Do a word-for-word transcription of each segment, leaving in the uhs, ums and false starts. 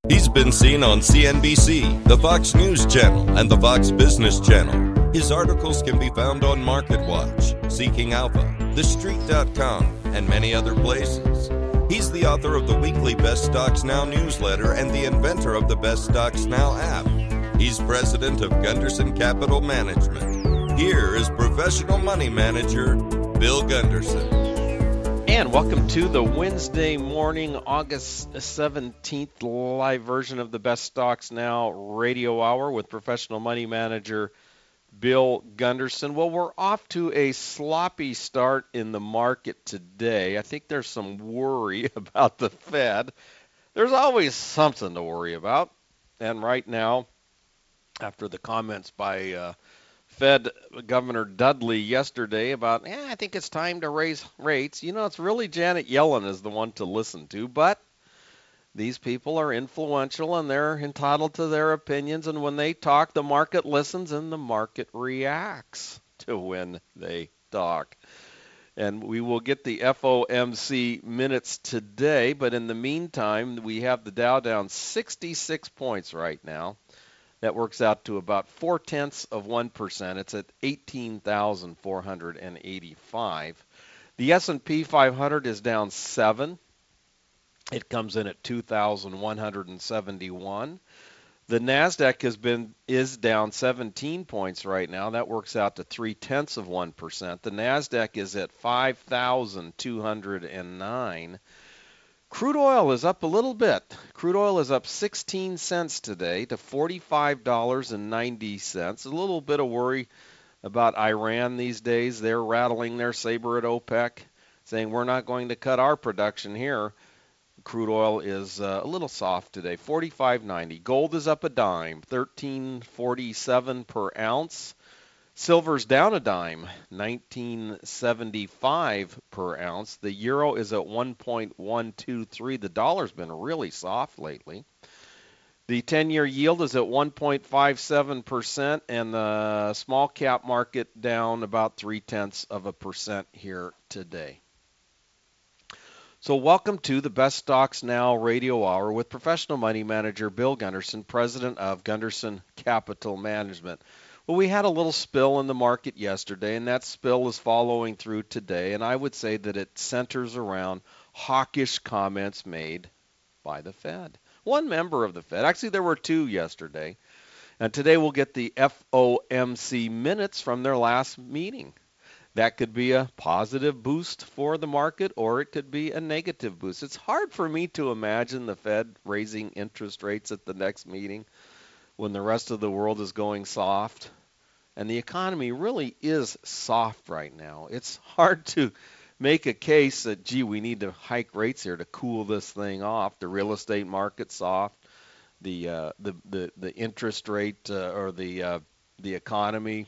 He's been seen on C N B C, the Fox News Channel, and the Fox Business Channel. His articles can be found on MarketWatch, Seeking Alpha, the street dot com, and many other places. He's the author of the weekly Best Stocks Now newsletter and the inventor of the Best Stocks Now app. He's president of Gunderson Capital Management. Here is professional money manager, Bill Gunderson. And welcome to the Wednesday morning, August seventeenth live version of the Best Stocks Now radio hour with professional money manager Bill Gunderson. Well, we're off to a sloppy start in the market today. I think there's some worry about the Fed. There's always something to worry about. And right now, after the comments by uh, Fed Governor Dudley yesterday about, eh, I think it's time to raise rates. You know, it's really Janet Yellen is the one to listen to, but these people are influential and they're entitled to their opinions. And when they talk, the market listens and the market reacts to when they talk. And we will get the F O M C minutes today, but in the meantime, we have the Dow down sixty-six points right now. That works out to about four-tenths of one percent. It's at eighteen thousand four hundred eighty-five. The S and P five hundred is down seven. It comes in at two thousand one hundred seventy-one. The NASDAQ has been is down seventeen points right now. That works out to three-tenths of one percent. The NASDAQ is at five thousand two hundred nine. Crude oil is up a little bit. Crude oil is up sixteen cents today to forty-five dollars and ninety cents. A little bit of worry about Iran these days. They're rattling their saber at OPEC, saying we're not going to cut our production here. Crude oil is uh, a little soft today, forty-five ninety. Gold is up a dime, thirteen forty-seven per ounce. Silver's down a dime, nineteen seventy-five per ounce. The euro is at one point one two three. The dollar's been really soft lately. The ten-year yield is at one point five seven percent, and the small cap market down about three-tenths of a percent here today. So welcome to the Best Stocks Now radio hour with professional money manager Bill Gunderson, president of Gunderson Capital Management. Well, we had a little spill in the market yesterday, and that spill is following through today, and I would say that it centers around hawkish comments made by the Fed. One member of the Fed. Actually, there were two yesterday, and today we'll get the F O M C minutes from their last meeting. That could be a positive boost for the market, or it could be a negative boost. It's hard for me to imagine the Fed raising interest rates at the next meeting when the rest of the world is going soft. And the economy really is soft right now. It's hard to make a case that, gee, we need to hike rates here to cool this thing off. The real estate market's soft. The uh, the, the the interest rate uh, or the uh, the economy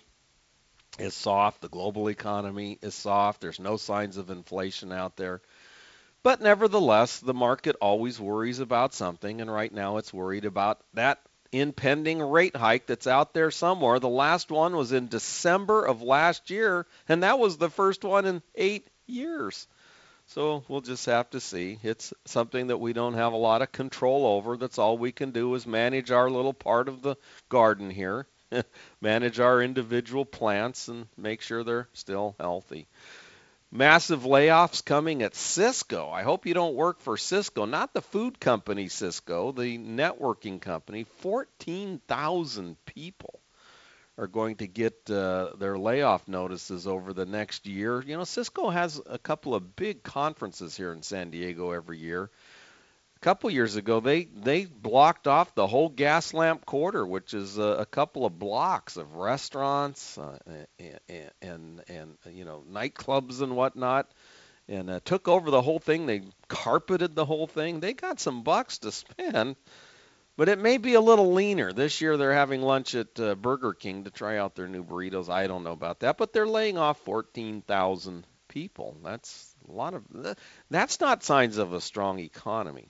is soft. The global economy is soft. There's no signs of inflation out there. But nevertheless, the market always worries about something, and right now it's worried about that impending rate hike that's out there somewhere. The last one was in December of last year, and that was the first one in eight years. So we'll just have to see. It's something that we don't have a lot of control over. That's all we can do is manage our little part of the garden here, manage our individual plants, and make sure they're still healthy. Massive layoffs coming at Cisco. I hope you don't work for Cisco, not the food company Cisco, the networking company. fourteen thousand people are going to get uh, their layoff notices over the next year. You know, Cisco has a couple of big conferences here in San Diego every year. A couple years ago, they, they blocked off the whole Gaslamp Quarter, which is a, a couple of blocks of restaurants uh, and, and, and, you know, nightclubs and whatnot, and uh, took over the whole thing. They carpeted the whole thing. They got some bucks to spend, but it may be a little leaner. This year they're having lunch at uh, Burger King to try out their new burritos. I don't know about that, but they're laying off fourteen thousand people. That's a lot of – that's not signs of a strong economy.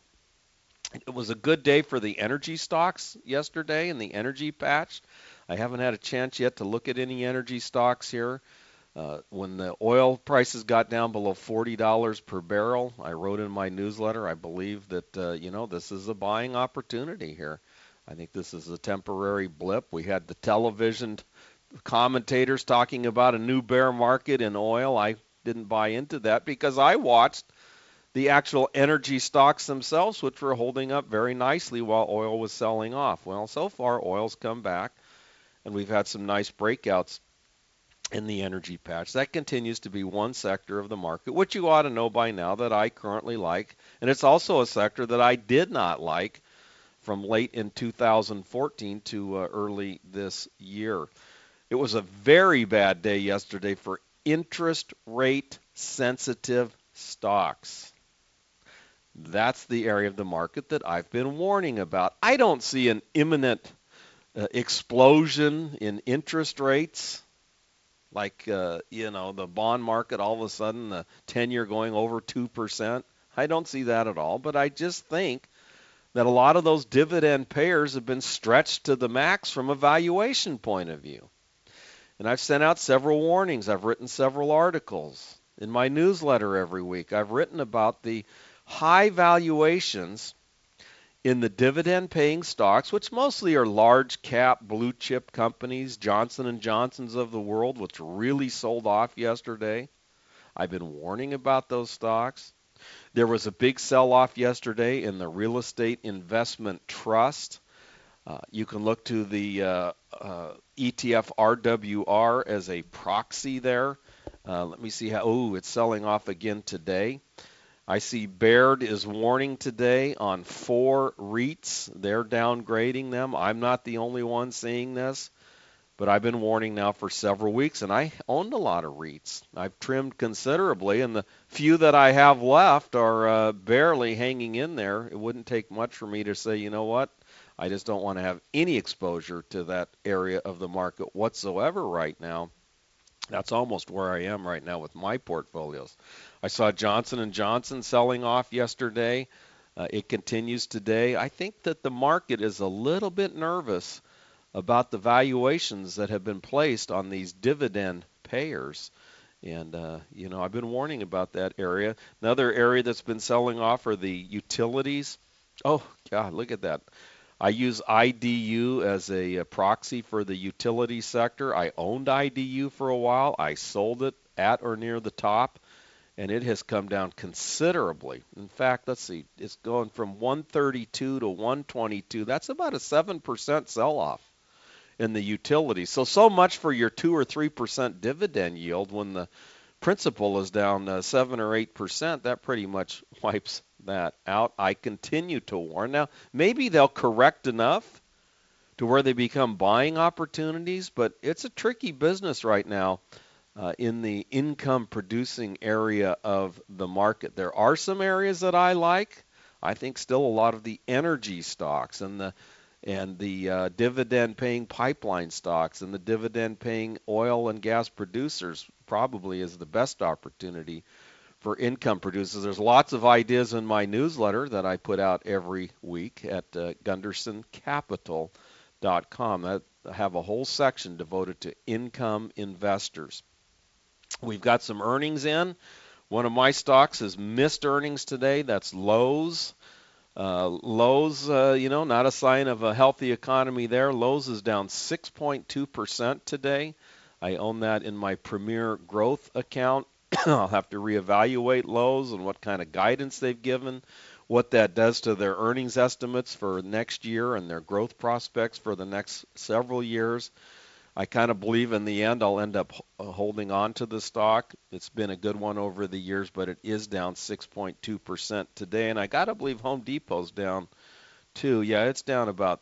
It was a good day for the energy stocks yesterday in the energy patch. I haven't had a chance yet to look at any energy stocks here. Uh, when the oil prices got down below forty dollars per barrel, I wrote in my newsletter, I believe that, uh, you know, this is a buying opportunity here. I think this is a temporary blip. We had the television commentators talking about a new bear market in oil. I didn't buy into that because I watched the actual energy stocks themselves, which were holding up very nicely while oil was selling off. Well, so far, oil's come back, and we've had some nice breakouts in the energy patch. That continues to be one sector of the market, which you ought to know by now that I currently like. And it's also a sector that I did not like from late in two thousand fourteen to uh, early this year. It was a very bad day yesterday for interest rate sensitive stocks. That's the area of the market that I've been warning about. I don't see an imminent uh, explosion in interest rates like, uh, you know, the bond market, all of a sudden the ten-year going over two percent. I don't see that at all, but I just think that a lot of those dividend payers have been stretched to the max from a valuation point of view. And I've sent out several warnings. I've written several articles. In my newsletter every week, I've written about the high valuations in the dividend-paying stocks, which mostly are large-cap blue-chip companies, Johnson and Johnson's of the world, which really sold off yesterday. I've been warning about those stocks. There was a big sell-off yesterday in the real estate investment trust. Uh, you can look to the uh, uh, E T F R W R as a proxy there. Uh, let me see how, oh, it's selling off again today. I see Baird is warning today on four REITs. They're downgrading them. I'm not the only one seeing this, but I've been warning now for several weeks, and I owned a lot of REITs. I've trimmed considerably, and the few that I have left are uh, barely hanging in there. It wouldn't take much for me to say, you know what, I just don't want to have any exposure to that area of the market whatsoever right now. That's almost where I am right now with my portfolios. I saw Johnson and Johnson selling off yesterday. Uh, it continues today. I think that the market is a little bit nervous about the valuations that have been placed on these dividend payers. And, uh, you know, I've been warning about that area. Another area that's been selling off are the utilities. Oh, God, look at that. I use I D U as a, a proxy for the utility sector. I owned I D U for a while. I sold it at or near the top, and it has come down considerably. In fact, let's see, it's going from one thirty-two to one twenty-two. That's about a seven percent sell-off in the utilities. So, so much for your two or three percent dividend yield when the principal is down uh, seven or eight percent. That pretty much wipes that out. I continue to warn. Now, maybe they'll correct enough to where they become buying opportunities, but it's a tricky business right now uh, in the income-producing area of the market. There are some areas that I like. I think still a lot of the energy stocks and the and the uh, dividend-paying pipeline stocks and the dividend-paying oil and gas producers probably is the best opportunity for income producers. There's lots of ideas in my newsletter that I put out every week at uh, gunderson capital dot com. I have a whole section devoted to income investors. We've got some earnings in. One of my stocks has missed earnings today. That's Lowe's. Uh, Lowe's, uh, you know, not a sign of a healthy economy there. Lowe's is down six point two percent today. I own that in my Premier Growth account. I'll have to reevaluate Lowe's and what kind of guidance they've given, what that does to their earnings estimates for next year and their growth prospects for the next several years. I kind of believe in the end I'll end up holding on to the stock. It's been a good one over the years, but it is down six point two percent today. And I got to believe Home Depot's down too. Yeah, it's down about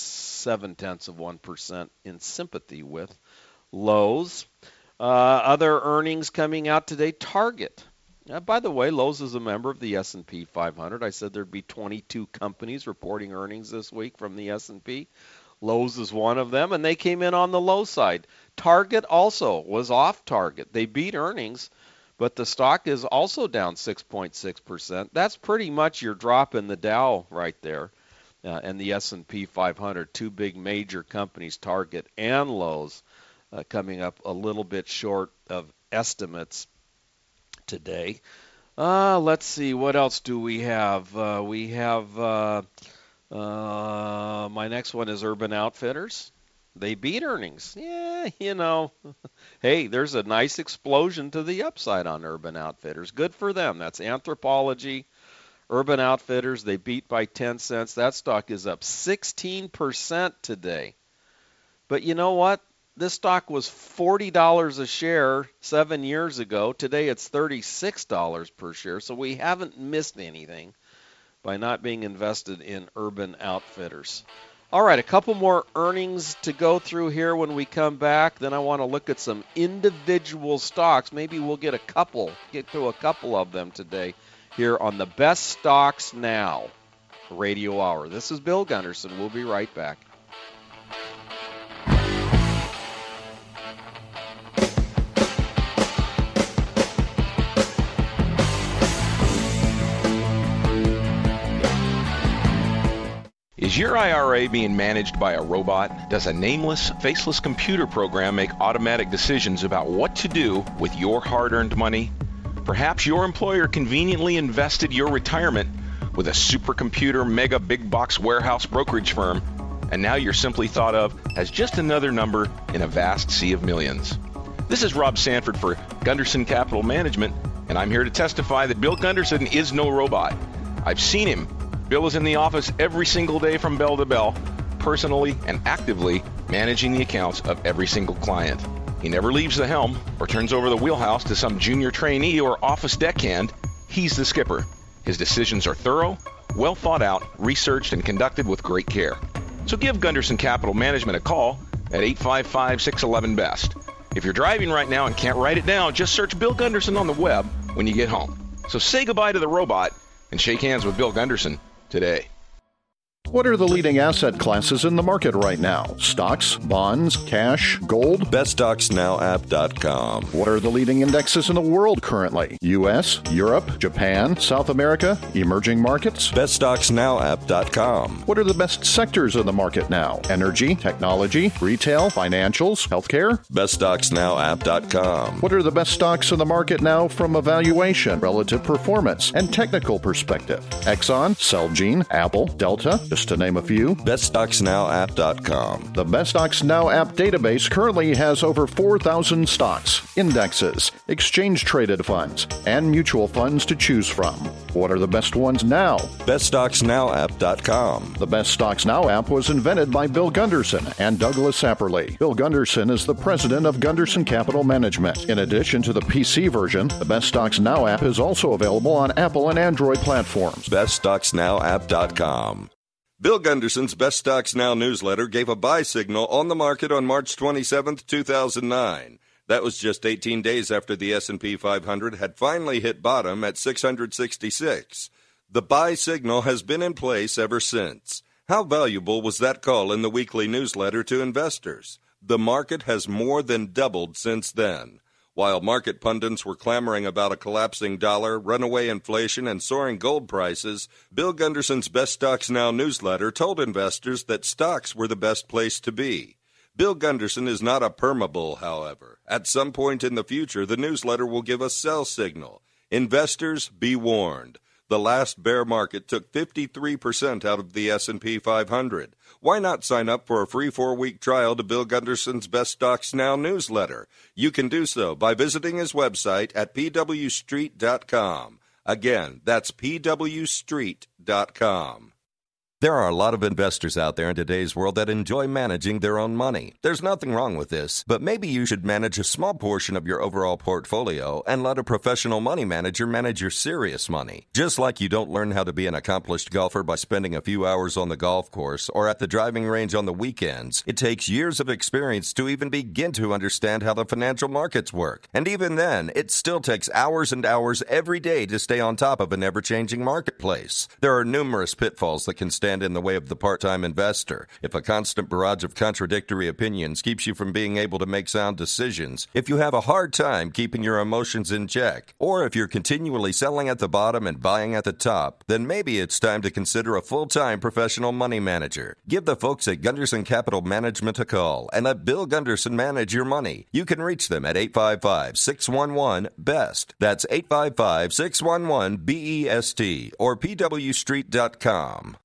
seven tenths of one percent in sympathy with Lowe's. Uh, other earnings coming out today, Target. Uh, by the way, Lowe's is a member of the S and P five hundred. I said there'd be twenty-two companies reporting earnings this week from the S and P. Lowe's is one of them, and they came in on the low side. Target also was off target. They beat earnings, but the stock is also down six point six percent. That's pretty much your drop in the Dow right there, uh, and the S and P five hundred, two big major companies, Target and Lowe's, uh, coming up a little bit short of estimates today. Uh, let's see, what else do we have? Uh, we have, uh, uh, my next one is Urban Outfitters. They beat earnings. Yeah, you know, hey, there's a nice explosion to the upside on Urban Outfitters. Good for them. That's Anthropologie. Urban Outfitters, they beat by ten cents. That stock is up sixteen percent today. But you know what? This stock was forty dollars a share seven years ago. Today it's thirty-six dollars per share. So we haven't missed anything by not being invested in Urban Outfitters. All right, a couple more earnings to go through here when we come back. Then I want to look at some individual stocks. Maybe we'll get a couple, get to a couple of them today here on the Best Stocks Now Radio Hour. This is Bill Gunderson. We'll be right back. Is your I R A being managed by a robot? Does a nameless, faceless computer program make automatic decisions about what to do with your hard-earned money? Perhaps your employer conveniently invested your retirement with a supercomputer mega big box warehouse brokerage firm, and now you're simply thought of as just another number in a vast sea of millions. This is Rob Sanford for Gunderson Capital Management, and I'm here to testify that Bill Gunderson is no robot. I've seen him. Bill is in the office every single day from bell to bell, personally and actively managing the accounts of every single client. He never leaves the helm or turns over the wheelhouse to some junior trainee or office deckhand. He's the skipper. His decisions are thorough, well thought out, researched, and conducted with great care. So give Gunderson Capital Management a call at eight five five, six one one, B E S T. If you're driving right now and can't write it down, just search Bill Gunderson on the web when you get home. So say goodbye to the robot and shake hands with Bill Gunderson today. What are the leading asset classes in the market right now? Stocks, bonds, cash, gold? best stocks now app dot com. What are the leading indexes in the world currently? U S, Europe, Japan, South America, emerging markets? best stocks now app dot com. What are the best sectors in the market now? Energy, technology, retail, financials, healthcare? best stocks now app dot com. What are the best stocks in the market now from a valuation, relative performance, and technical perspective? Exxon, Celgene, Apple, Delta, just to name a few. best stocks now app dot com. The Best Stocks Now app database currently has over four thousand stocks, indexes, exchange-traded funds, and mutual funds to choose from. What are the best ones now? best stocks now app dot com. The Best Stocks Now app was invented by Bill Gunderson and Douglas Sapperly. Bill Gunderson is the president of Gunderson Capital Management. In addition to the P C version, the Best Stocks Now app is also available on Apple and Android platforms. best stocks now app dot com. Bill Gunderson's Best Stocks Now newsletter gave a buy signal on the market on March twenty-seventh, two thousand nine. That was just eighteen days after the S and P five hundred had finally hit bottom at six hundred sixty-six. The buy signal has been in place ever since. How valuable was that call in the weekly newsletter to investors? The market has more than doubled since then. While market pundits were clamoring about a collapsing dollar, runaway inflation, and soaring gold prices, Bill Gunderson's Best Stocks Now newsletter told investors that stocks were the best place to be. Bill Gunderson is not a permabull, however. At some point in the future, the newsletter will give a sell signal. Investors, be warned. The last bear market took fifty-three percent out of the S and P five hundred. Why not sign up for a free four-week trial to Bill Gunderson's Best Stocks Now newsletter? You can do so by visiting his website at p w street dot com. Again, that's p w street dot com. There are a lot of investors out there in today's world that enjoy managing their own money. There's nothing wrong with this, but maybe you should manage a small portion of your overall portfolio and let a professional money manager manage your serious money. Just like you don't learn how to be an accomplished golfer by spending a few hours on the golf course or at the driving range on the weekends, it takes years of experience to even begin to understand how the financial markets work. And even then, it still takes hours and hours every day to stay on top of an ever-changing marketplace. There are numerous pitfalls that can stand stand in the way of the part-time investor, if a constant barrage of contradictory opinions keeps you from being able to make sound decisions, if you have a hard time keeping your emotions in check, or if you're continually selling at the bottom and buying at the top, then maybe it's time to consider a full-time professional money manager. Give the folks at Gunderson Capital Management a call and let Bill Gunderson manage your money. You can reach them at eight five five, six one one, B E S T. That's eight five five, six one one, B E S T or P W street dot com.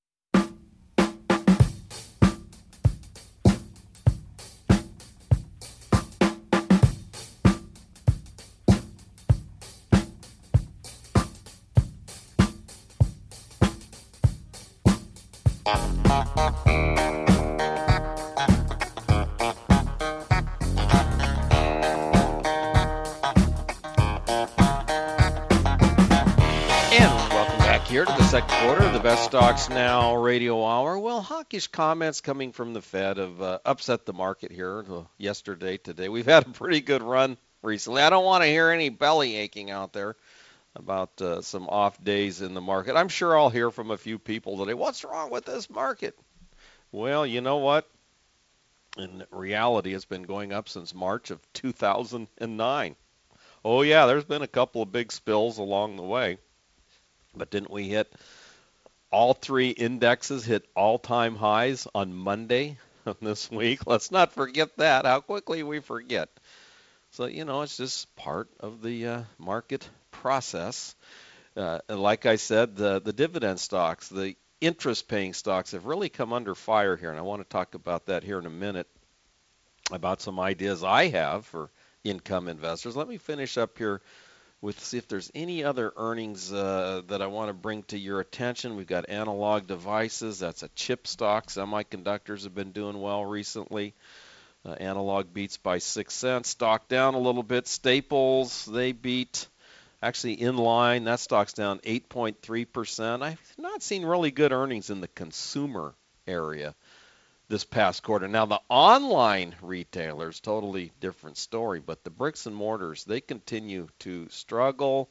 Here to the second quarter of the Best Stocks Now radio hour. Well, hawkish comments coming from the Fed have uh, upset the market here uh, yesterday, today. We've had a pretty good run recently. I don't want to hear any belly aching out there about uh, some off days in the market. I'm sure I'll hear from a few people today, what's wrong with this market? Well, you know what? In reality, it's been going up since March of two thousand nine. Oh, yeah, there's been a couple of big spills along the way. But didn't we hit all three indexes hit all-time highs on Monday of this week? Let's not forget that, how quickly we forget. So, you know, it's just part of the uh, market process. Uh, and like I said, the, the dividend stocks, the interest-paying stocks have really come under fire here. And I want to talk about that here in a minute, about some ideas I have for income investors. Let me finish up here with see if there's any other earnings uh, that I want to bring to your attention. We've got Analog Devices. That's a chip stock. Semiconductors have been doing well recently. Uh, Analog beats by six cents. Stock down a little bit. Staples, they beat actually in line. That stock's down eight point three percent. I've not seen really good earnings in the consumer area this past quarter. Now, the online retailers, totally different story, but the bricks and mortars, they continue to struggle.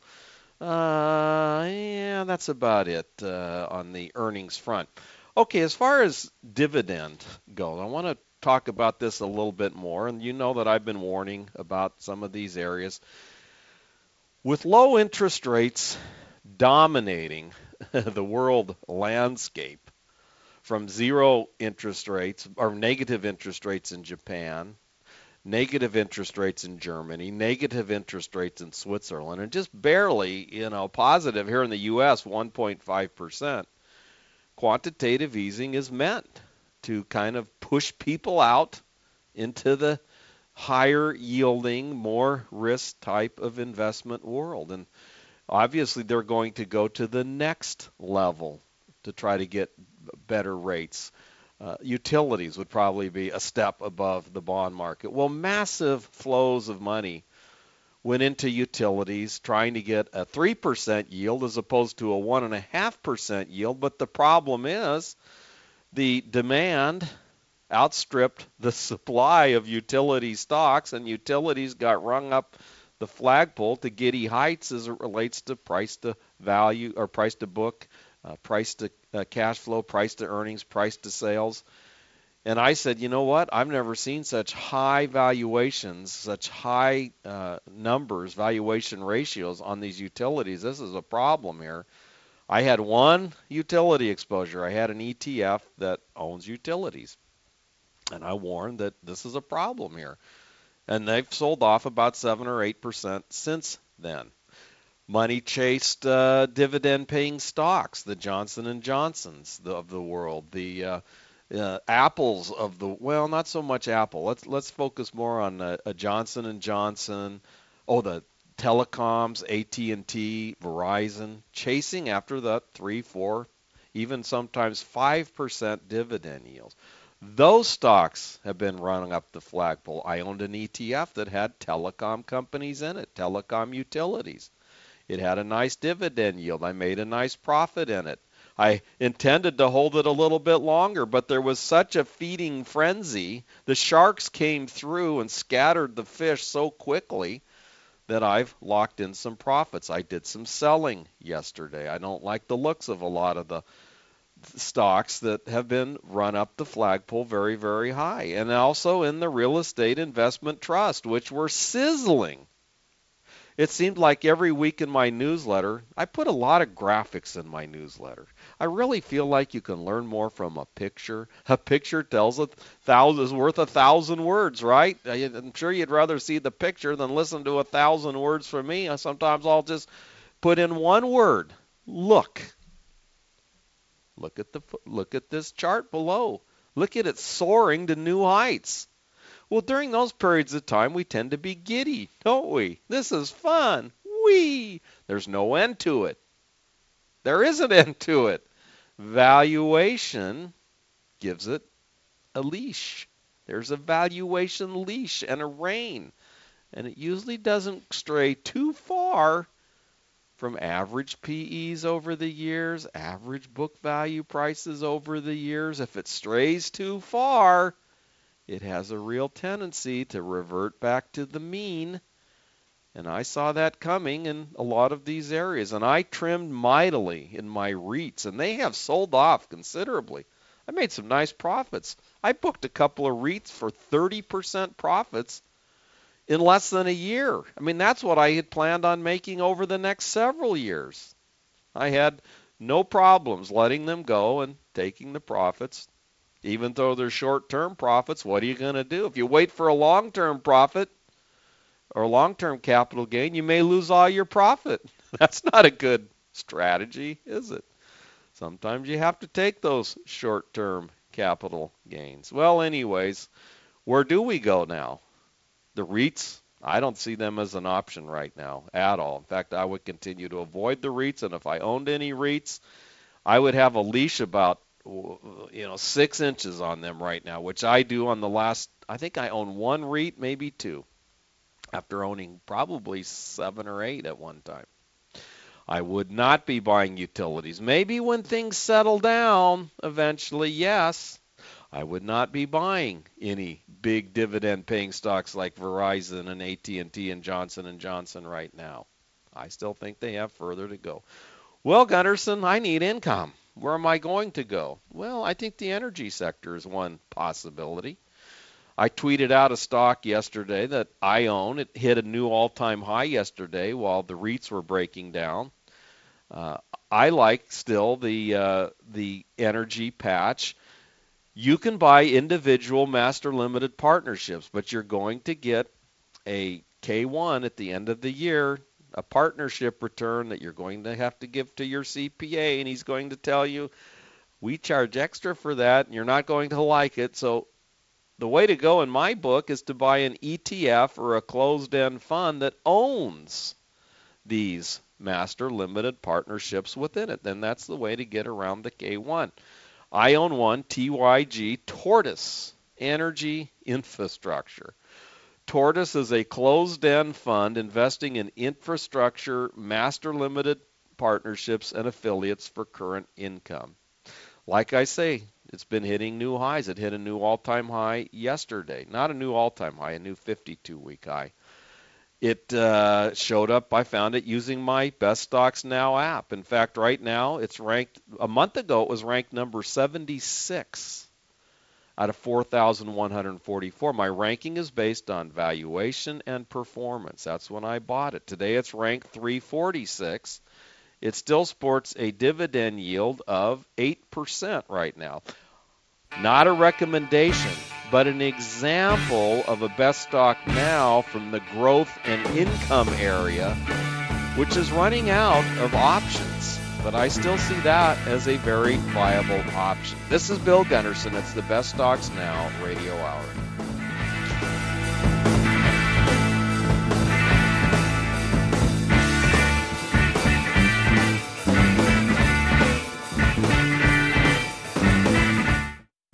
Uh, yeah, that's about it uh, on the earnings front. Okay, as far as dividend goes, I want to talk about this a little bit more, and you know that I've been warning about some of these areas. With low interest rates dominating the world landscape, from zero interest rates or negative interest rates in Japan, negative interest rates in Germany, negative interest rates in Switzerland, and just barely, you know, positive here in the U S, one point five percent. Quantitative easing is meant to kind of push people out into the higher yielding, more risk type of investment world. And obviously they're going to go to the next level to try to get better rates. Uh, utilities would probably be a step above the bond market. Well, massive flows of money went into utilities trying to get a three percent yield as opposed to a one point five percent yield. But the problem is the demand outstripped the supply of utility stocks, and utilities got rung up the flagpole to giddy heights as it relates to price to value or price to book, uh, price to uh, cash flow, price to earnings, price to sales. And I said, you know what? I've never seen such high valuations, such high uh, numbers, valuation ratios on these utilities. This is a problem here. I had one utility exposure. I had an E T F that owns utilities. And I warned that this is a problem here. And they've sold off about seven or eight percent since then. Money chased uh, dividend-paying stocks, the Johnson and Johnsons of the world, the uh, uh, Apples of the well, not so much Apple. Let's let's focus more on a, a Johnson and Johnson. Oh, the telecoms, A T and T, Verizon, chasing after the three, four, even sometimes five percent dividend yields. Those stocks have been running up the flagpole. I owned an E T F that had telecom companies in it, telecom utilities. It had a nice dividend yield. I made a nice profit in it. I intended to hold it a little bit longer, but there was such a feeding frenzy. The sharks came through and scattered the fish so quickly that I've locked in some profits. I did some selling yesterday. I don't like the looks of a lot of the stocks that have been run up the flagpole very, very high. And also in the real estate investment trust, which were sizzling. It seemed like every week in my newsletter, I put a lot of graphics in my newsletter. I really feel like you can learn more from a picture. A picture tells a thousand is worth a thousand words, right? I'm sure you'd rather see the picture than listen to a thousand words from me. Sometimes I'll just put in one word. Look. Look at the look at this chart below. Look at it soaring to new heights. Well, during those periods of time, we tend to be giddy, don't we? This is fun. Whee! There's no end to it. There is an end to it. Valuation gives it a leash. There's a valuation leash and a rein. And it usually doesn't stray too far from average P Es over the years, average book value prices over the years. If it strays too far, it has a real tendency to revert back to the mean. And I saw that coming in a lot of these areas. And I trimmed mightily in my REITs, and they have sold off considerably. I made some nice profits. I booked a couple of REITs for thirty percent profits in less than a year. I mean, that's what I had planned on making over the next several years. I had no problems letting them go and taking the profits. Even though they're short-term profits, what are you going to do? If you wait for a long-term profit or long-term capital gain, you may lose all your profit. That's not a good strategy, is it? Sometimes you have to take those short-term capital gains. Well, anyways, where do we go now? The REITs, I don't see them as an option right now at all. In fact, I would continue to avoid the REITs, and if I owned any REITs, I would have a leash about you know, six inches on them right now, which I do on the last, I think I own one REIT, maybe two, after owning probably seven or eight at one time. I would not be buying utilities. Maybe when things settle down, eventually, yes. I would not be buying any big dividend-paying stocks like Verizon and A T and T and Johnson and Johnson right now. I still think they have further to go. Well, Gunderson, I need income. Where am I going to go? Well, I think the energy sector is one possibility. I tweeted out a stock yesterday that I own. It hit a new all-time high yesterday while the REITs were breaking down. Uh, I like still the uh, the energy patch. You can buy individual master limited partnerships, but you're going to get a K one at the end of the year, a partnership return that you're going to have to give to your C P A, and he's going to tell you, we charge extra for that, and you're not going to like it. So the way to go in my book is to buy an E T F or a closed-end fund that owns these master limited partnerships within it. Then that's the way to get around the K one. I own one, T Y G, Tortoise Energy Infrastructure. Tortoise is a closed-end fund investing in infrastructure, master limited partnerships, and affiliates for current income. Like I say, it's been hitting new highs. It hit a new all-time high yesterday. Not a new all-time high, a new fifty-two week high. It uh, showed up, I found it using my Best Stocks Now app. In fact, right now, it's ranked, a month ago, it was ranked number seventy-six out of four thousand one hundred forty-four. My ranking is based on valuation and performance. That's when I bought it. Today, it's ranked three forty-six. It still sports a dividend yield of eight percent right now. Not a recommendation, but an example of a best stock now from the growth and income area, which is running out of options. But I still see that as a very viable option. This is Bill Gunderson. It's the Best Stocks Now Radio Hour. There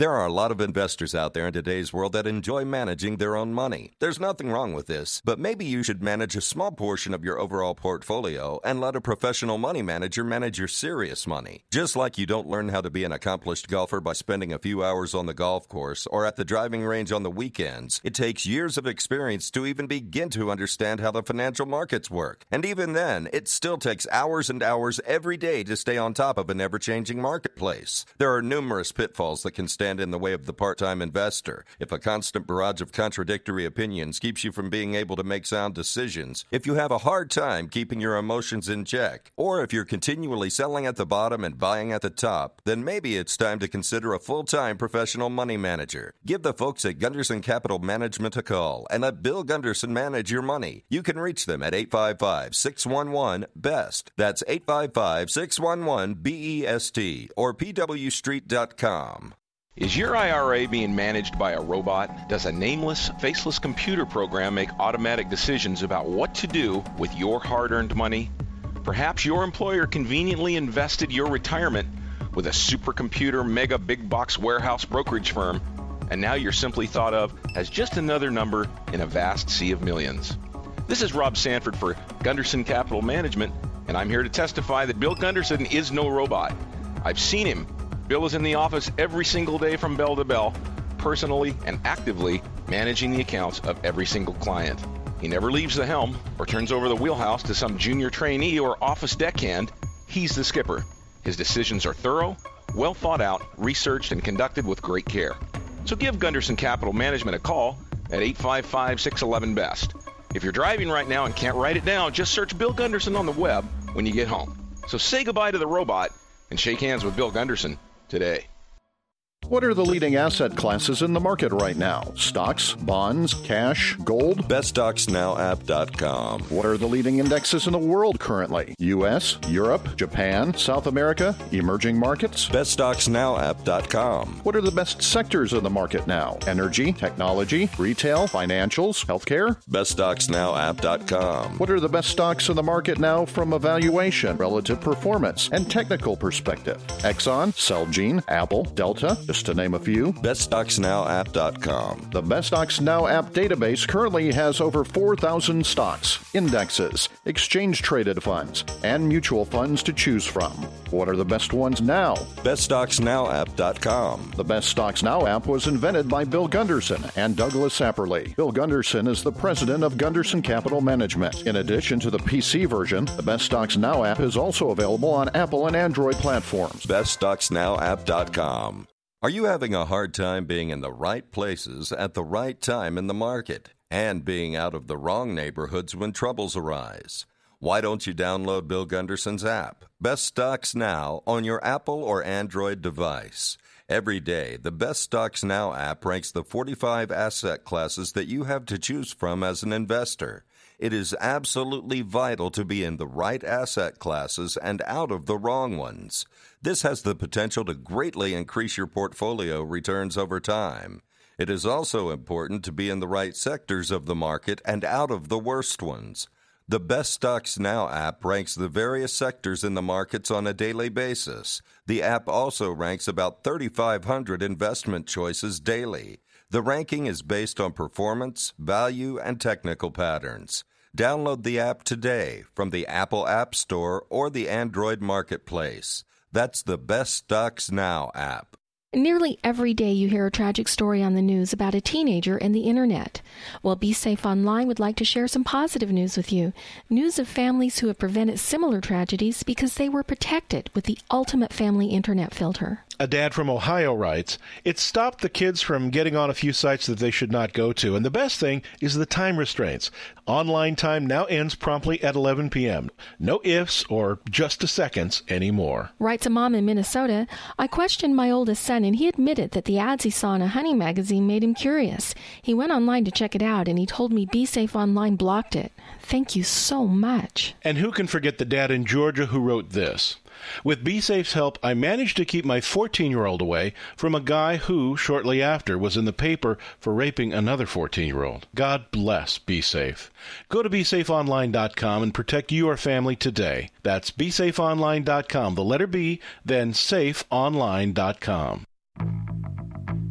There are a lot of investors out there in today's world that enjoy managing their own money. There's nothing wrong with this, but maybe you should manage a small portion of your overall portfolio and let a professional money manager manage your serious money. Just like you don't learn how to be an accomplished golfer by spending a few hours on the golf course or at the driving range on the weekends, it takes years of experience to even begin to understand how the financial markets work. And even then, it still takes hours and hours every day to stay on top of an ever-changing marketplace. There are numerous pitfalls that can stand in the way of the part-time investor. If a constant barrage of contradictory opinions keeps you from being able to make sound decisions, if you have a hard time keeping your emotions in check, or if you're continually selling at the bottom and buying at the top, then maybe it's time to consider a full-time professional money manager. Give the folks at Gunderson Capital Management a call and let Bill Gunderson manage your money. You can reach them at eight five five, six one one, B E S T. That's eight five five, six one one, B E S T or P W street dot com. Is your I R A being managed by a robot? Does a nameless, faceless computer program make automatic decisions about what to do with your hard-earned money? Perhaps your employer conveniently invested your retirement with a supercomputer mega big box warehouse brokerage firm, and now you're simply thought of as just another number in a vast sea of millions. This is Rob Sanford for Gunderson Capital Management, and I'm here to testify that Bill Gunderson is no robot. I've seen him. Bill is in the office every single day from bell to bell, personally and actively managing the accounts of every single client. He never leaves the helm or turns over the wheelhouse to some junior trainee or office deckhand. He's the skipper. His decisions are thorough, well thought out, researched, and conducted with great care. So give Gunderson Capital Management a call at eight five five, six one one, B E S T. If you're driving right now and can't write it down, just search Bill Gunderson on the web when you get home. So say goodbye to the robot and shake hands with Bill Gunderson today. What are the leading asset classes in the market right now? Stocks, bonds, cash, gold? best stocks now app dot com. What are the leading indexes in the world currently? U S, Europe, Japan, South America, emerging markets? best stocks now app dot com. What are the best sectors in the market now? Energy, technology, retail, financials, healthcare? best stocks now app dot com. What are the best stocks in the market now from a valuation, relative performance, and technical perspective? Exxon, Celgene, Apple, Delta, just to name a few. best stocks now app dot com. The Best Stocks Now app database currently has over four thousand stocks, indexes, exchange-traded funds, and mutual funds to choose from. What are the best ones now? best stocks now app dot com. The Best Stocks Now app was invented by Bill Gunderson and Douglas Apperly. Bill Gunderson is the president of Gunderson Capital Management. In addition to the P C version, the Best Stocks Now app is also available on Apple and Android platforms. best stocks now app dot com. Are you having a hard time being in the right places at the right time in the market and being out of the wrong neighborhoods when troubles arise? Why don't you download Bill Gunderson's app, Best Stocks Now, on your Apple or Android device? Every day, the Best Stocks Now app ranks the forty-five asset classes that you have to choose from as an investor. It is absolutely vital to be in the right asset classes and out of the wrong ones. This has the potential to greatly increase your portfolio returns over time. It is also important to be in the right sectors of the market and out of the worst ones. The Best Stocks Now app ranks the various sectors in the markets on a daily basis. The app also ranks about thirty-five hundred investment choices daily. The ranking is based on performance, value, and technical patterns. Download the app today from the Apple App Store or the Android Marketplace. That's the Best Stocks Now app. Nearly every day you hear a tragic story on the news about a teenager and the internet. Well, Be Safe Online would like to share some positive news with you. News of families who have prevented similar tragedies because they were protected with the ultimate family internet filter. A dad from Ohio writes, "It stopped the kids from getting on a few sites that they should not go to, and the best thing is the time restraints. Online time now ends promptly at eleven p.m. No ifs or just a seconds anymore." Writes a mom in Minnesota, "I questioned my oldest son, and he admitted that the ads he saw in a hunting magazine made him curious. He went online to check it out, and he told me Be Safe Online blocked it. Thank you so much." And who can forget the dad in Georgia who wrote this? "With BeSafe's help, I managed to keep my fourteen-year-old away from a guy who, shortly after, was in the paper for raping another fourteen-year-old. God bless BeSafe. Go to be safe online dot com and protect your family today. That's be safe online dot com, the letter B, then safe online dot com.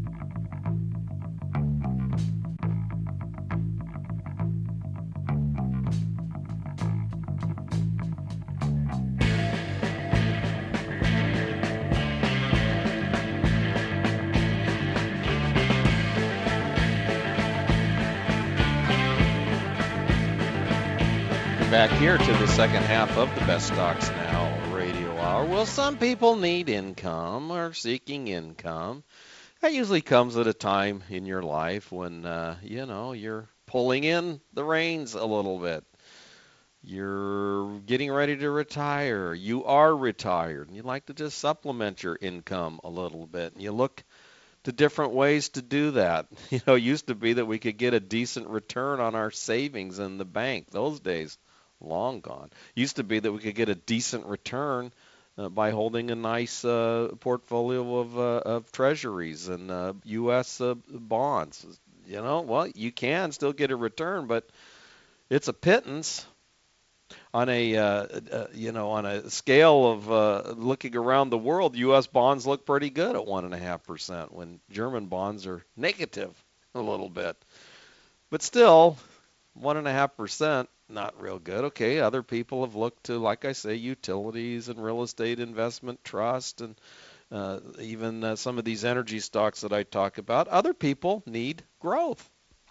back here to the second half of the Best Stocks Now radio hour. Well, some people need income or seeking income. That usually comes at a time in your life when, uh, you know, you're pulling in the reins a little bit. You're getting ready to retire. You are retired, and you'd like to just supplement your income a little bit. And you look to different ways to do that. You know, it used to be that we could get a decent return on our savings in the bank. Those days, long gone. Used to be that we could get a decent return uh, by holding a nice uh, portfolio of, uh, of treasuries and uh, U S uh, bonds. You know, well, you can still get a return, but it's a pittance. On a uh, uh, you know on a scale of uh, looking around the world, U S bonds look pretty good at one and a half percent when German bonds are negative a little bit. But still, one and a half percent not real good. Okay, other people have looked to, like I say, utilities and real estate investment trust and uh, even uh, some of these energy stocks that I talk about. Other people need growth.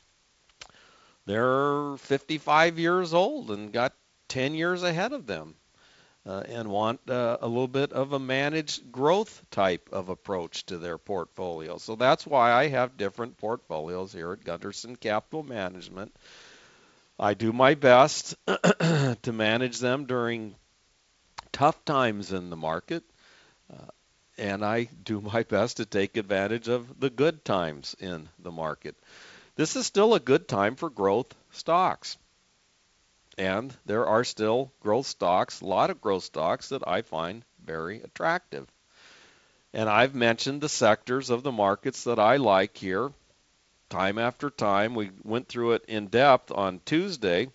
They're fifty-five years old and got ten years ahead of them uh, and want uh, a little bit of a managed growth type of approach to their portfolio. So that's why I have different portfolios here at Gunderson Capital Management. I do my best to manage them during tough times in the market, uh, and I do my best to take advantage of the good times in the market. This is still a good time for growth stocks. And there are still growth stocks, a lot of growth stocks that I find very attractive. And I've mentioned the sectors of the markets that I like here time after time. We went through it in depth on Tuesday,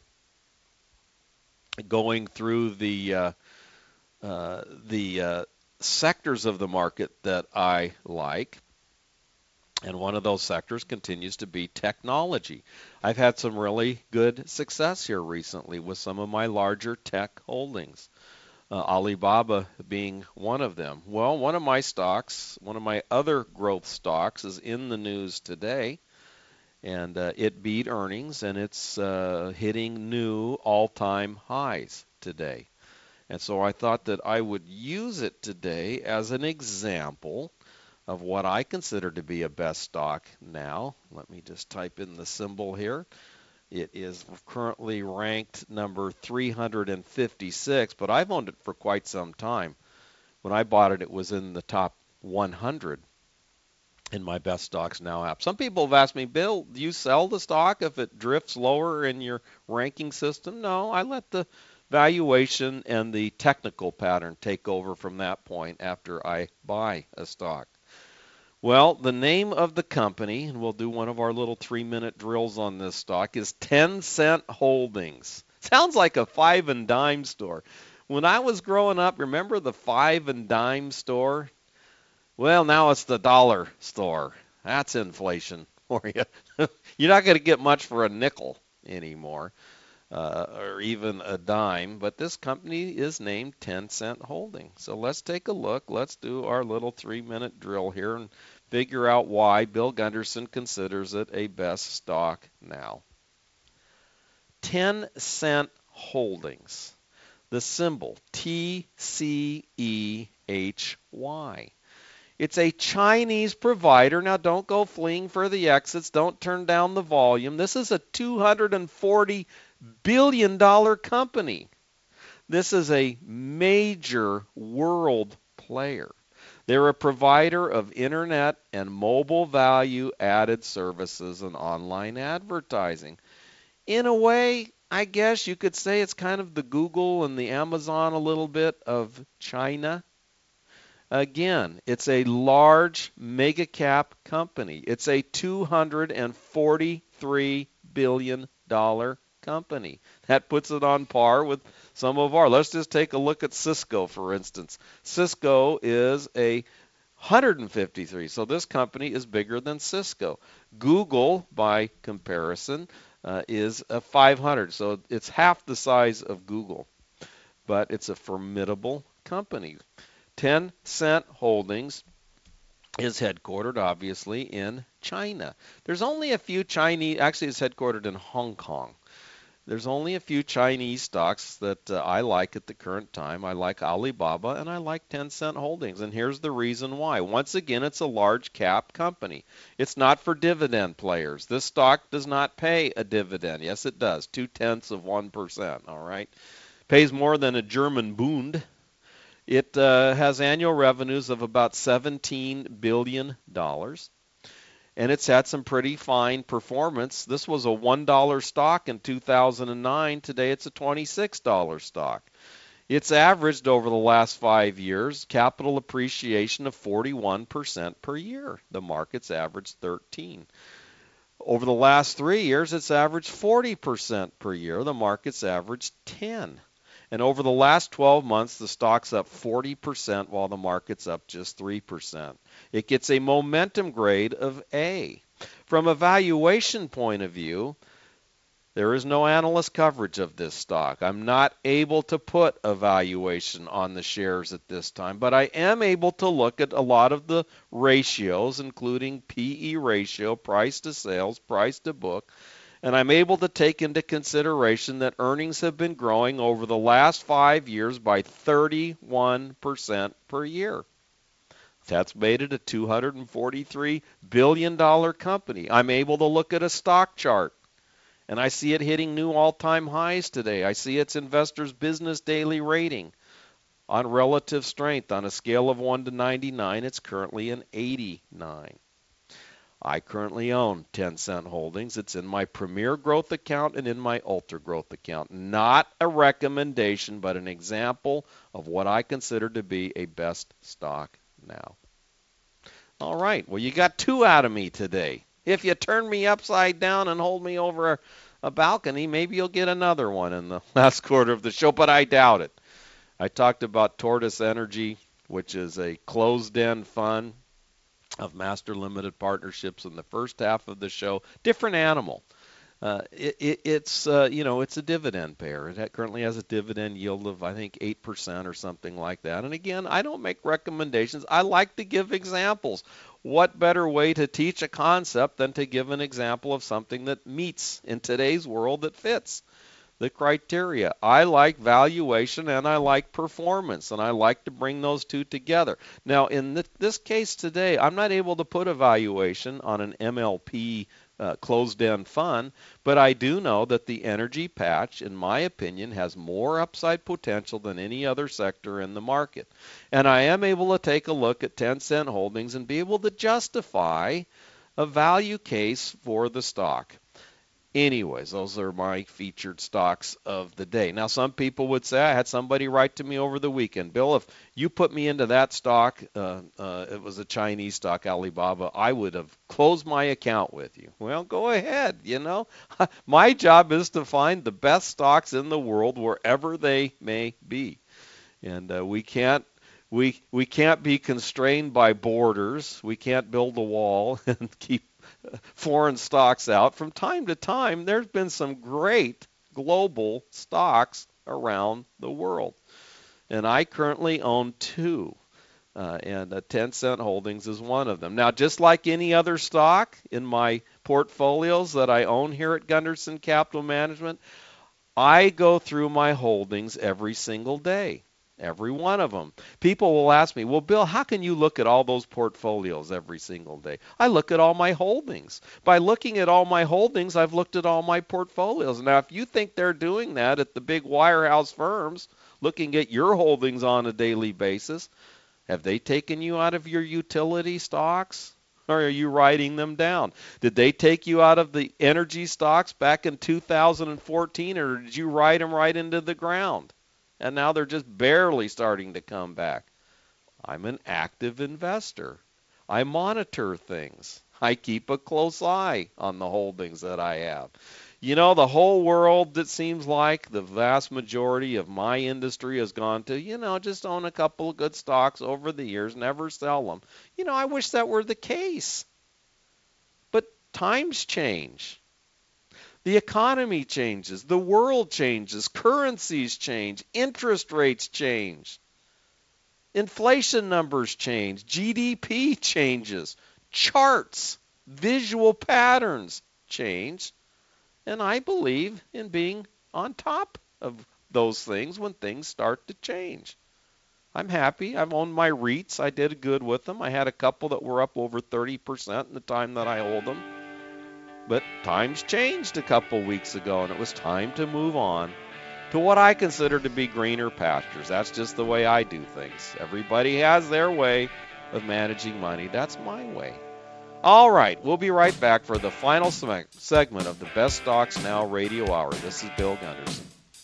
going through the uh, uh, the uh, sectors of the market that I like. And one of those sectors continues to be technology. I've had some really good success here recently with some of my larger tech holdings, uh, Alibaba being one of them. Well, one of my stocks, one of my other growth stocks is in the news today, and uh, it beat earnings, and it's uh, hitting new all-time highs today. And so I thought that I would use it today as an example of what I consider to be a best stock now. Let me just type in the symbol here. It is currently ranked number three hundred fifty-six, but I've owned it for quite some time. When I bought it, it was in the top one hundred in my Best Stocks Now app. Some people have asked me, Bill, do you sell the stock if it drifts lower in your ranking system? No, I let the valuation and the technical pattern take over from that point after I buy a stock. Well, the name of the company, and we'll do one of our little three-minute drills on this stock, is Tencent Holdings. Sounds like a five and dime store. When I was growing up, remember the five and dime store? Well, now it's the dollar store. That's inflation for you. You're not going to get much for a nickel anymore, uh, or even a dime, but this company is named Tencent Holdings. So let's take a look. Let's do our little three-minute drill here and figure out why Bill Gunderson considers it a best stock now. Tencent Holdings, the symbol T C E H Y. It's a Chinese provider. Now, don't go fleeing for the exits. Don't turn down the volume. This is a two hundred forty billion dollars company. This is a major world player. They're a provider of internet and mobile value-added services and online advertising. In a way, I guess you could say it's kind of the Google and the Amazon a little bit of China. Again, it's a large mega cap company. It's a two hundred forty-three billion dollars company. That puts it on par with some of our. Let's just take a look at Cisco, for instance. Cisco is a one hundred fifty-three, so this company is bigger than Cisco. Google, by comparison, uh, is a five hundred, so it's half the size of Google, but it's a formidable company. Tencent Holdings is headquartered, obviously, in China. There's only a few Chinese, actually it's headquartered in Hong Kong. there's only a few Chinese stocks that uh, I like at the current time. I like Alibaba and I like Tencent Holdings. And here's the reason why. Once again, it's a large cap company. It's not for dividend players. This stock does not pay a dividend. Yes, it does. Two tenths of one percent. All right. Pays more than a German Bund. It uh, has annual revenues of about seventeen billion dollars. And it's had some pretty fine performance. This was a one dollar stock in two thousand nine. Today it's a twenty-six dollar stock. It's averaged over the last five years capital appreciation of forty-one percent per year. The market's averaged thirteen. Over the last three years, it's averaged forty percent per year. The market's averaged ten. And over the last twelve months, the stock's up forty percent while the market's up just three percent. It gets a momentum grade of A. From a valuation point of view, there is no analyst coverage of this stock. I'm not able to put a valuation on the shares at this time, but I am able to look at a lot of the ratios, including P E ratio, price to sales, price to book, and I'm able to take into consideration that earnings have been growing over the last five years by thirty-one percent per year. That's made it a two hundred forty-three billion dollars company. I'm able to look at a stock chart, and I see it hitting new all-time highs today. I see its Investors Business Daily rating on relative strength. On a scale of one to ninety-nine, it's currently an eighty-nine. I currently own Tencent Holdings. It's in my Premier Growth account and in my Ultra Growth account. Not a recommendation, but an example of what I consider to be a best stock now. All right. Well, you got two out of me today. If you turn me upside down and hold me over a, a balcony, maybe you'll get another one in the last quarter of the show, but I doubt it. I talked about Tortoise Energy, which is a closed-end fund of master limited partnerships in the first half of the show. Different animal. Uh, it, it, it's uh, you know it's a dividend payer. It ha- currently has a dividend yield of I think eight percent or something like that. And again, I don't make recommendations. I like to give examples. What better way to teach a concept than to give an example of something that meets in today's world that fits the criteria? I like valuation and I like performance, and I like to bring those two together. Now, in th- this case today, I'm not able to put a valuation on an M L P uh, closed-end fund, but I do know that the energy patch, in my opinion, has more upside potential than any other sector in the market. And I am able to take a look at Tencent Holdings and be able to justify a value case for the stock. Anyways, those are my featured stocks of the day. Now, some people would say, I had somebody write to me over the weekend, Bill, if you put me into that stock, uh, uh, it was a Chinese stock, Alibaba, I would have closed my account with you. Well, go ahead, you know. My job is to find the best stocks in the world wherever they may be. And uh, we can't we we can't be constrained by borders. We can't build a wall and keep foreign stocks out. From time to time, there's been some great global stocks around the world. And I currently own two. Uh, and uh, Tencent Holdings is one of them. Now, just like any other stock in my portfolios that I own here at Gunderson Capital Management, I go through my holdings every single day. Every one of them. People will ask me, well, Bill, how can you look at all those portfolios every single day? I look at all my holdings. By looking at all my holdings, I've looked at all my portfolios. Now, if you think they're doing that at the big wirehouse firms, looking at your holdings on a daily basis, have they taken you out of your utility stocks? Or are you writing them down? Did they take you out of the energy stocks back in two thousand fourteen, or did you write them right into the ground? And now they're just barely starting to come back. I'm an active investor. I monitor things. I keep a close eye on the holdings that I have. You know, the whole world, it seems like the vast majority of my industry has gone to, you know, just own a couple of good stocks over the years, never sell them. You know, I wish that were the case. But times change. The economy changes, the world changes, currencies change, interest rates change, inflation numbers change, G D P changes, charts, visual patterns change, and I believe in being on top of those things when things start to change. I'm happy. I've owned my REITs. I did good with them. I had a couple that were up over thirty percent in the time that I hold them. But times changed a couple weeks ago, and it was time to move on to what I consider to be greener pastures. That's just the way I do things. Everybody has their way of managing money. That's my way. All right, we'll be right back for the final se- segment of the Best Stocks Now Radio Hour. This is Bill Gunderson.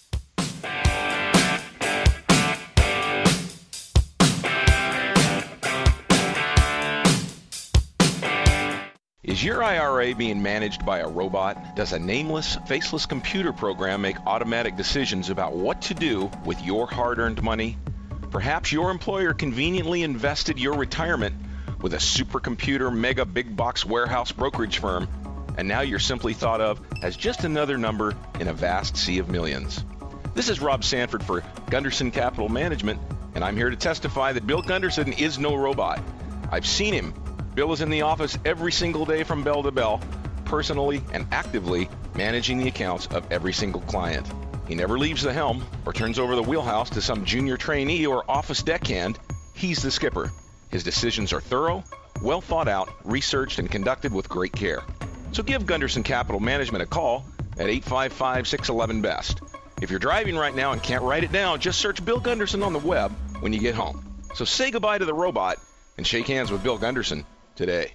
Is your I R A being managed by a robot? Does a nameless, faceless computer program make automatic decisions about what to do with your hard-earned money? Perhaps your employer conveniently invested your retirement with a supercomputer mega big box warehouse brokerage firm, and now you're simply thought of as just another number in a vast sea of millions. This is Rob Sanford for Gunderson Capital Management, and I'm here to testify that Bill Gunderson is no robot. I've seen him. Bill is in the office every single day from bell to bell, personally and actively managing the accounts of every single client. He never leaves the helm or turns over the wheelhouse to some junior trainee or office deckhand. He's the skipper. His decisions are thorough, well thought out, researched, and conducted with great care. So give Gunderson Capital Management a call at eight five five, six one one, B E S T. If you're driving right now and can't write it down, just search Bill Gunderson on the web when you get home. So say goodbye to the robot and shake hands with Bill Gunderson today.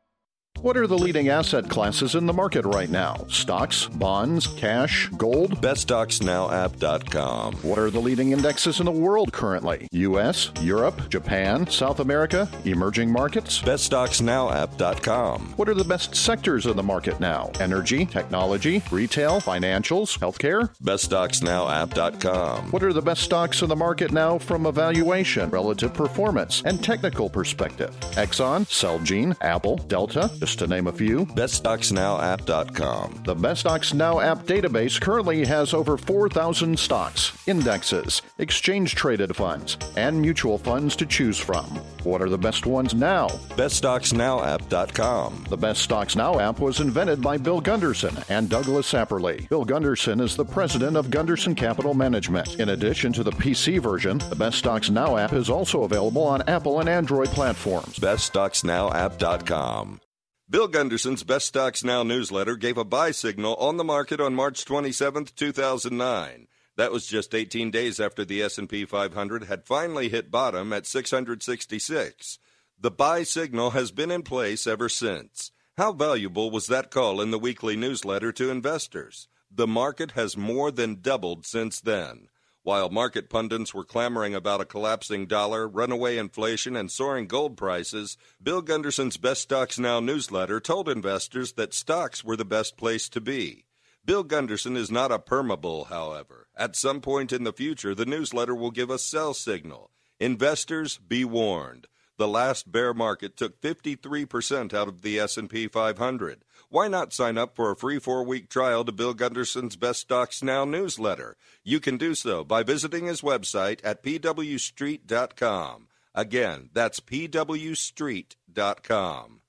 What are the leading asset classes in the market right now? Stocks, bonds, cash, gold? best stocks now app dot com. What are the leading indexes in the world currently? U S, Europe, Japan, South America, emerging markets? best stocks now app dot com. What are the best sectors in the market now? Energy, technology, retail, financials, healthcare? best stocks now app dot com. What are the best stocks in the market now from a valuation, relative performance, and technical perspective? Exxon, Celgene, Apple, Delta, just to name a few. best stocks now app dot com. The Best Stocks Now app database currently has over four thousand stocks, indexes, exchange-traded funds, and mutual funds to choose from. What are the best ones now? best stocks now app dot com. The Best Stocks Now app was invented by Bill Gunderson and Douglas Apperly. Bill Gunderson is the president of Gunderson Capital Management. In addition to the P C version, the Best Stocks Now app is also available on Apple and Android platforms. best stocks now app dot com. Bill Gunderson's Best Stocks Now newsletter gave a buy signal on the market on March twenty-seventh, two thousand nine. That was just eighteen days after the S and P five hundred had finally hit bottom at six hundred sixty-six. The buy signal has been in place ever since. How valuable was that call in the weekly newsletter to investors? The market has more than doubled since then. While market pundits were clamoring about a collapsing dollar, runaway inflation, and soaring gold prices, Bill Gunderson's Best Stocks Now newsletter told investors that stocks were the best place to be. Bill Gunderson is not a permabull, however. At some point in the future, the newsletter will give a sell signal. Investors, be warned. The last bear market took fifty-three percent out of the S and P five hundred. Why not sign up for a free four-week trial to Bill Gunderson's Best Stocks Now newsletter? You can do so by visiting his website at p w street dot com. Again, that's p w street dot com.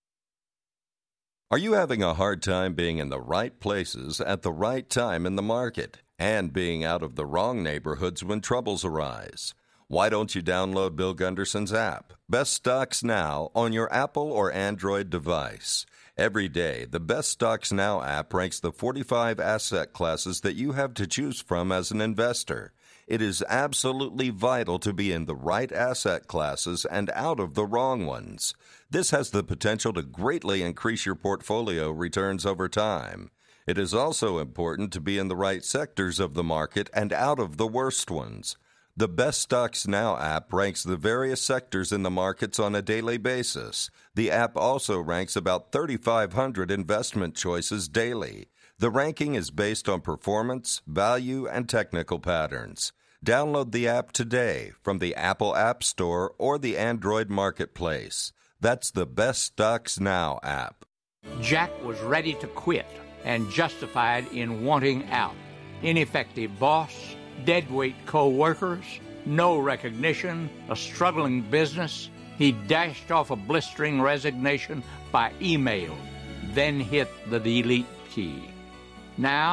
Are you having a hard time being in the right places at the right time in the market and being out of the wrong neighborhoods when troubles arise? Why don't you download Bill Gunderson's app, Best Stocks Now, on your Apple or Android device? Every day, the Best Stocks Now app ranks the forty-five asset classes that you have to choose from as an investor. It is absolutely vital to be in the right asset classes and out of the wrong ones. This has the potential to greatly increase your portfolio returns over time. It is also important to be in the right sectors of the market and out of the worst ones. The Best Stocks Now app ranks the various sectors in the markets on a daily basis. The app also ranks about thirty-five hundred investment choices daily. The ranking is based on performance, value, and technical patterns. Download the app today from the Apple App Store or the Android Marketplace. That's the Best Stocks Now app. Jack was ready to quit and justified in wanting out. Ineffective boss, deadweight co-workers, no recognition, a struggling business. He dashed off a blistering resignation by email, then hit the delete key. Now,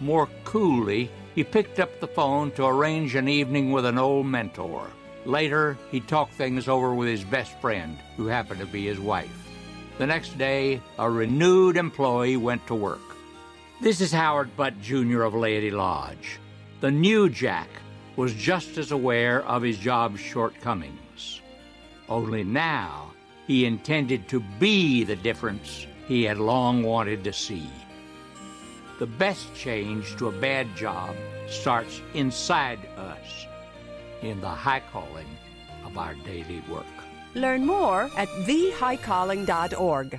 More coolly, he picked up the phone to arrange an evening with an old mentor. Later, he talked things over with his best friend, who happened to be his wife. The next day, a renewed employee went to work. This is Howard Butt, Junior of Laity Lodge. The new Jack was just as aware of his job's shortcomings. Only now, he intended to be the difference he had long wanted to see. The best change to a bad job starts inside us, in the high calling of our daily work. Learn more at the high calling dot org.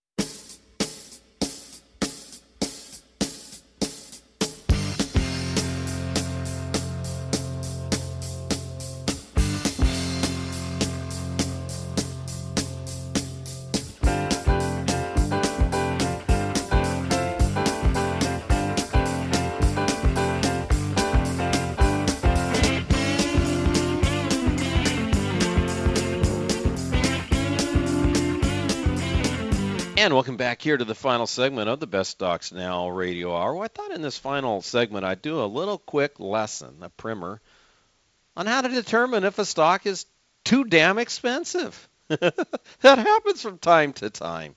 And welcome back here to the final segment of the Best Stocks Now Radio Hour. Well, I thought in this final segment I'd do a little quick lesson, a primer, on how to determine if a stock is too damn expensive. That happens from time to time.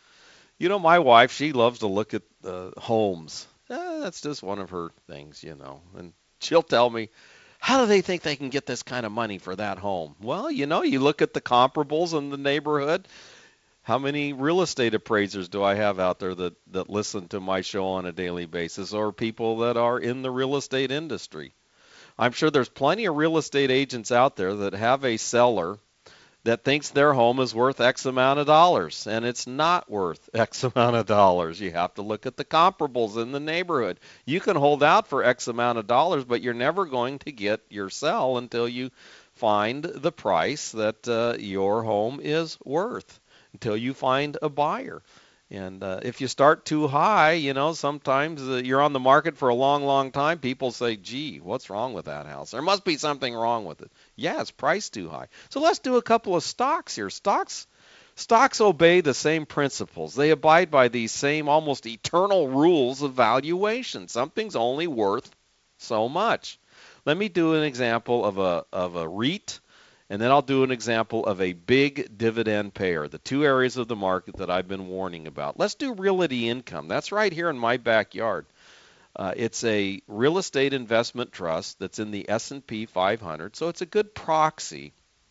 You know, my wife, she loves to look at uh, homes. Eh, that's just one of her things, you know. And she'll tell me, how do they think they can get this kind of money for that home? Well, you know, you look at the comparables in the neighborhood. How many real estate appraisers do I have out there that, that listen to my show on a daily basis, or people that are in the real estate industry? I'm sure there's plenty of real estate agents out there that have a seller that thinks their home is worth X amount of dollars, and it's not worth X amount of dollars. You have to look at the comparables in the neighborhood. You can hold out for X amount of dollars, but you're never going to get your sell until you find the price that uh, your home is worth, until you find a buyer. And uh, if you start too high, you know, sometimes uh, you're on the market for a long, long time. People say, gee, what's wrong with that house? There must be something wrong with it. Yeah, it's priced too high. So let's do a couple of stocks here. Stocks stocks obey the same principles. They abide by these same almost eternal rules of valuation. Something's only worth so much. Let me do an example of a of a REIT, and then I'll do an example of a big dividend payer, the two areas of the market that I've been warning about. Let's do Realty Income. That's right here in my backyard. Uh, it's a real estate investment trust that's in the S and P five hundred, so it's a good proxy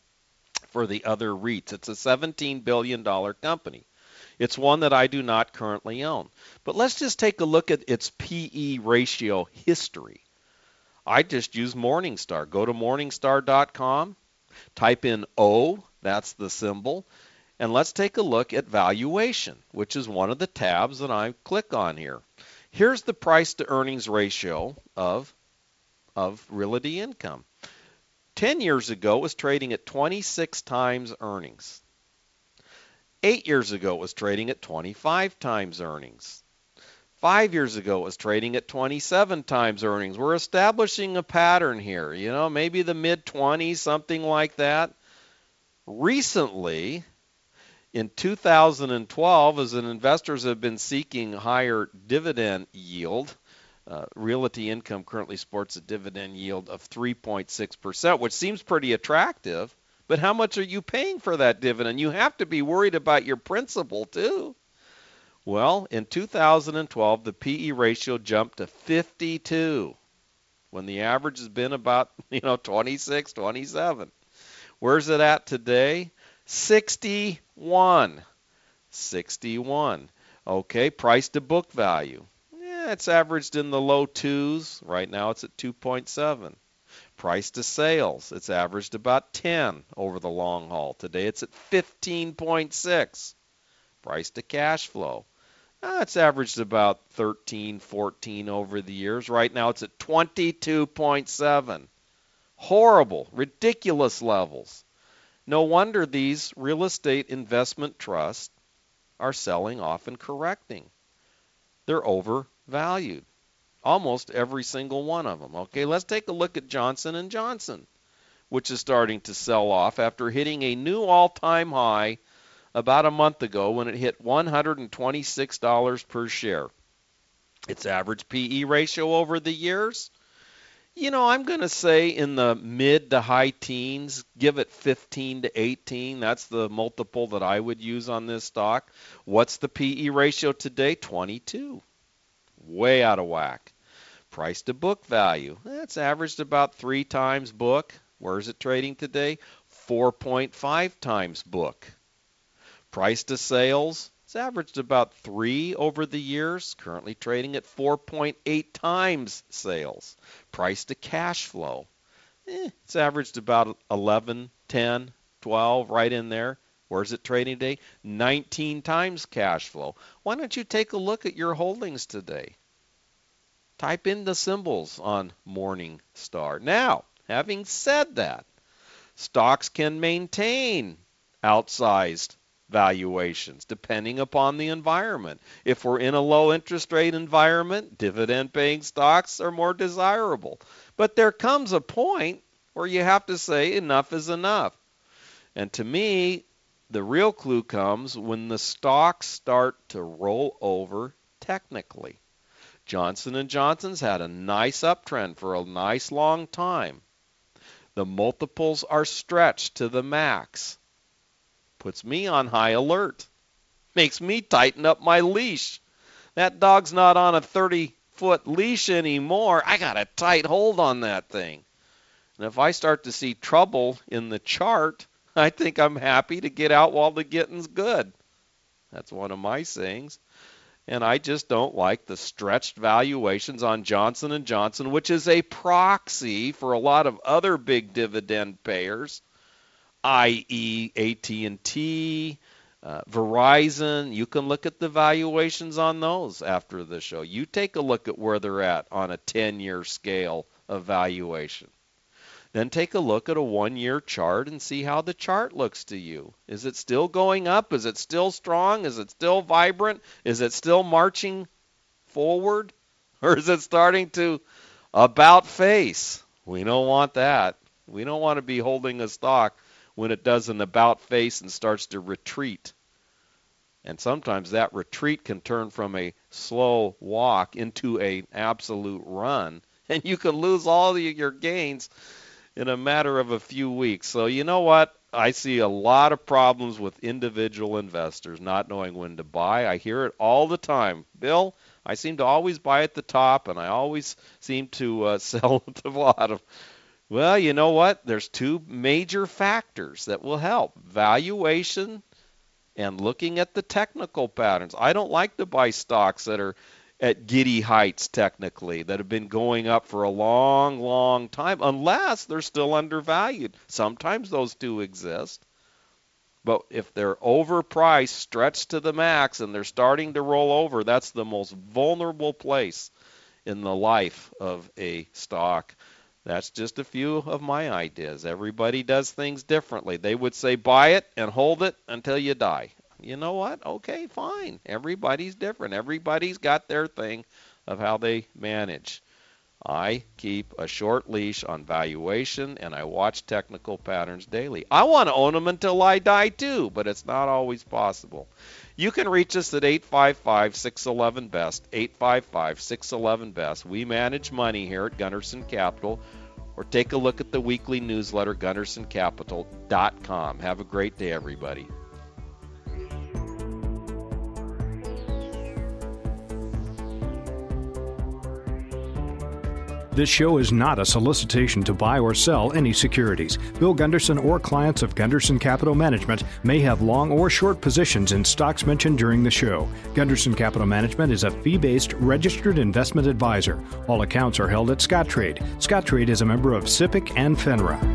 for the other REITs. It's a seventeen billion dollars company. It's one that I do not currently own. But let's just take a look at its P E ratio history. I just use Morningstar. Go to morningstar dot com. Type in O, that's the symbol, and let's take a look at valuation, which is one of the tabs that I click on here. Here's the price to earnings ratio of, of Realty Income. Ten years ago, it was trading at twenty-six times earnings. Eight years ago, it was trading at twenty-five times earnings. Five years ago, it was trading at twenty-seven times earnings. We're establishing a pattern here, you know, maybe the mid twenties, something like that. Recently, in two thousand twelve, as investors have been seeking higher dividend yield, uh, Realty Income currently sports a dividend yield of three point six percent, which seems pretty attractive. But how much are you paying for that dividend? You have to be worried about your principal, too. Well, in two thousand twelve, the P E ratio jumped to fifty-two, when the average has been about, you know, twenty-six, twenty-seven. Where's it at today? sixty-one. sixty-one. Okay, price to book value. Yeah, it's averaged in the low twos. Right now it's at two point seven. Price to sales, it's averaged about ten over the long haul. Today it's at fifteen point six. Price to cash flow. Uh, it's averaged about thirteen, fourteen over the years. Right now it's at twenty-two point seven. Horrible, ridiculous levels. No wonder these real estate investment trusts are selling off and correcting. They're overvalued. Almost every single one of them. Okay, let's take a look at Johnson and Johnson, which is starting to sell off after hitting a new all-time high about a month ago when it hit one hundred twenty-six dollars per share. Its average P E ratio over the years, you know, I'm going to say in the mid to high teens, give it fifteen to eighteen. That's the multiple that I would use on this stock. What's the P E ratio today? twenty-two. Way out of whack. Price to book value, that's averaged about three times book. Where is it trading today? four point five times book. Price to sales, it's averaged about three over the years, currently trading at four point eight times sales. Price to cash flow, eh, it's averaged about eleven, ten, twelve, right in there. Where's it trading today? nineteen times cash flow. Why don't you take a look at your holdings today? Type in the symbols on Morningstar. Now, having said that, stocks can maintain outsized valuations depending upon the environment. If we're in a low interest rate environment, dividend-paying stocks are more desirable. But there comes a point where you have to say enough is enough. And to me, the real clue comes when the stocks start to roll over technically. Johnson and Johnson's had a nice uptrend for a nice long time. The multiples are stretched to the max. Puts me on high alert. Makes me tighten up my leash. That dog's not on a thirty-foot leash anymore. I got a tight hold on that thing. And if I start to see trouble in the chart, I think I'm happy to get out while the getting's good. That's one of my sayings. And I just don't like the stretched valuations on Johnson and Johnson, which is a proxy for a lot of other big dividend payers, that is. A T and T, uh, Verizon. You can look at the valuations on those after the show. You take a look at where they're at on a ten-year scale of valuation. Then take a look at a one-year chart and see how the chart looks to you. Is it still going up? Is it still strong? Is it still vibrant? Is it still marching forward? Or is it starting to about face? We don't want that. We don't want to be holding a stock when it does an about face and starts to retreat. And sometimes that retreat can turn from a slow walk into an absolute run. And you can lose all your gains in a matter of a few weeks. So you know what? I see a lot of problems with individual investors not knowing when to buy. I hear it all the time. Bill, I seem to always buy at the top, and I always seem to uh, sell at the bottom. Well, you know what? There's two major factors that will help. Valuation and looking at the technical patterns. I don't like to buy stocks that are at giddy heights technically, that have been going up for a long, long time, unless they're still undervalued. Sometimes those do exist. But if they're overpriced, stretched to the max, and they're starting to roll over, that's the most vulnerable place in the life of a stock. That's just a few of my ideas. Everybody does things differently. They would say buy it and hold it until you die. You know what? Okay, fine. Everybody's different. Everybody's got their thing of how they manage. I keep a short leash on valuation, and I watch technical patterns daily. I want to own them until I die too, but it's not always possible. You can reach us at eight five five, six one one, B E S T, eight five five, six one one, B E S T. We manage money here at Gunderson Capital, or take a look at the weekly newsletter, gunderson capital dot com. Have a great day, everybody. This show is not a solicitation to buy or sell any securities. Bill Gunderson or clients of Gunderson Capital Management may have long or short positions in stocks mentioned during the show. Gunderson Capital Management is a fee-based registered investment advisor. All accounts are held at Scottrade. Scottrade is a member of SIPC and FINRA.